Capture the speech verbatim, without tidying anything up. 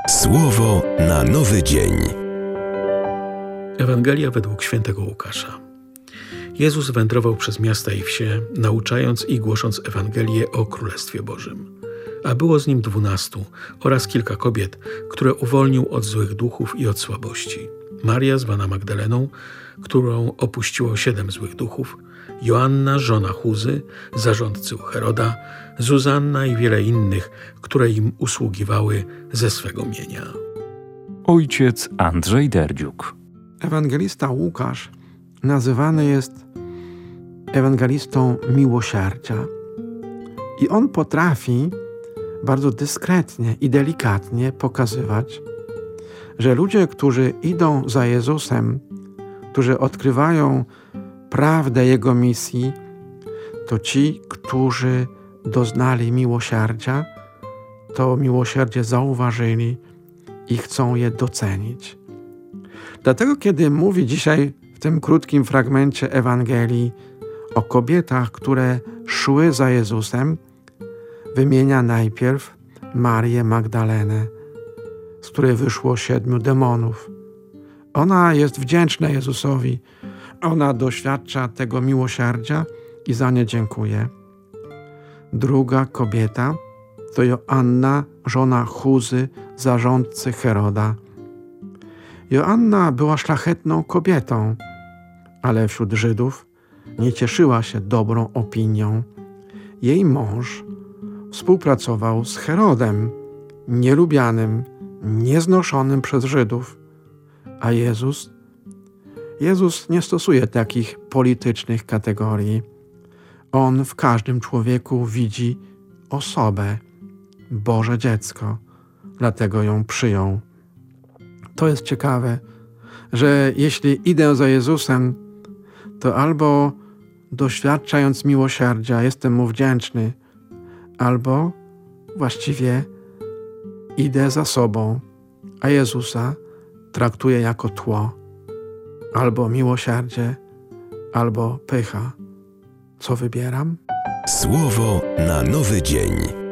Słowo na nowy dzień. Ewangelia według świętego Łukasza. Jezus wędrował przez miasta i wsie, nauczając i głosząc Ewangelię o Królestwie Bożym. A było z nim dwunastu oraz kilka kobiet, które uwolnił od złych duchów i od słabości. Maria, zwana Magdaleną, którą opuściło siedem złych duchów, Joanna, żona Chuzy, zarządcy u Heroda, Zuzanna i wiele innych, które im usługiwały ze swego mienia. Ojciec Andrzej Derdziuk. Ewangelista Łukasz nazywany jest ewangelistą miłosierdzia. I on potrafi bardzo dyskretnie i delikatnie pokazywać, że ludzie, którzy idą za Jezusem, którzy odkrywają prawdę Jego misji, to ci, którzy doznali miłosierdzia, to miłosierdzie zauważyli i chcą je docenić. Dlatego, kiedy mówi dzisiaj w tym krótkim fragmencie Ewangelii o kobietach, które szły za Jezusem, wymienia najpierw Marię Magdalenę, z której wyszło siedmiu demonów. Ona jest wdzięczna Jezusowi. Ona doświadcza tego miłosierdzia i za nie dziękuje. Druga kobieta to Joanna, żona Chuzy, zarządcy Heroda. Joanna była szlachetną kobietą, ale wśród Żydów nie cieszyła się dobrą opinią. Jej mąż współpracował z Herodem, nielubianym, nieznoszonym przez Żydów. A Jezus? Jezus nie stosuje takich politycznych kategorii. On w każdym człowieku widzi osobę, Boże dziecko, dlatego ją przyjął. To jest ciekawe, że jeśli idę za Jezusem, to albo doświadczając miłosierdzia jestem Mu wdzięczny, albo właściwie idę za sobą, a Jezusa traktuję jako tło, albo miłosierdzie, albo pycha. Co wybieram? Słowo na nowy dzień.